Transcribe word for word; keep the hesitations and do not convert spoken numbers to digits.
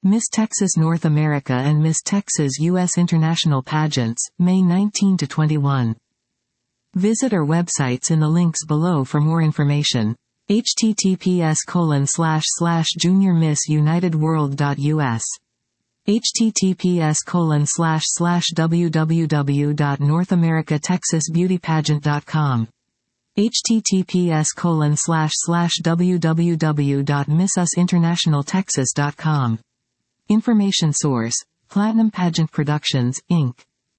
Miss Texas North America and Miss Texas U S International Pageants, May nineteenth to twenty-first. Visit our websites in the links below for more information. https colon slash slash junior miss united world dot U S https colon slash slash www dot north america texas beauty pageant dot com https colon slash slash www dot miss us international texas dot com Information source: Platinum Pageant Productions, Incorporated